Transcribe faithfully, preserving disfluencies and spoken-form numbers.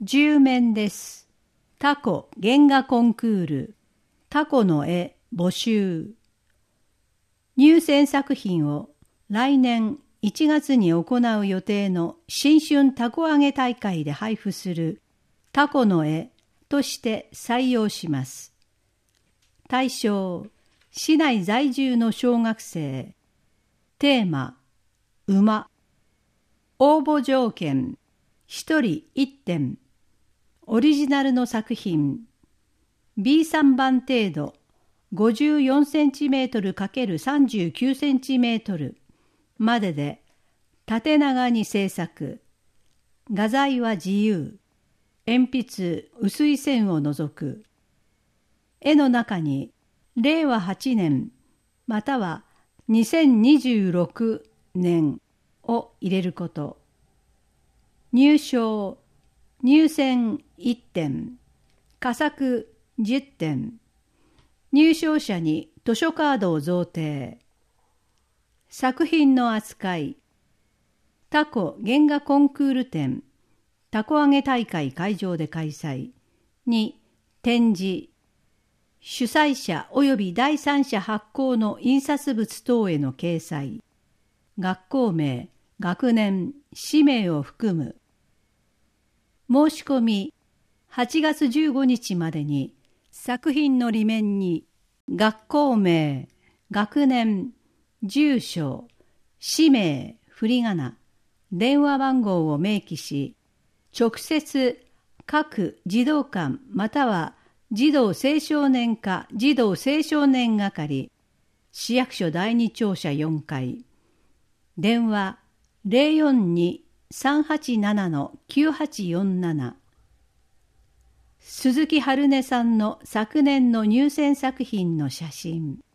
じゅう面です。タコ原画コンクール、タコの絵募集。入選作品を来年いちがつに行う予定の新春たこ揚げ大会で配布するタコの絵として採用します。対象、市内在住の小学生。テーマ、馬。応募条件、ひとりいってん。オリジナルの作品。ビーさん 番程度、ごじゅうよんセンチメートル×さんじゅうきゅうセンチメートルまでで、縦長に制作。画材は自由。鉛筆、薄い線を除く。絵の中に、れいわはちねん、またはにせんにじゅうろくねんを入れること。入賞、入選いってん、佳作じゅってん。入賞者に図書カードを贈呈。作品の扱い。タコ原画コンクール展、たこ揚げ大会会場で開催。に、展示。主催者及び第三者発行の印刷物等への掲載。学校名、学年、氏名を含む。申し込み、はちがつじゅうごにちまでに、作品の裏面に、学校名、学年、住所、氏名、振り仮名、電話番号を明記し、直接、各児童館または児童青少年課児童青少年係、市役所第二庁舎よんかい、電話 ゼロよんに さんはちなな きゅうはちよんなな。鈴木春音さんの昨年の入選作品の写真。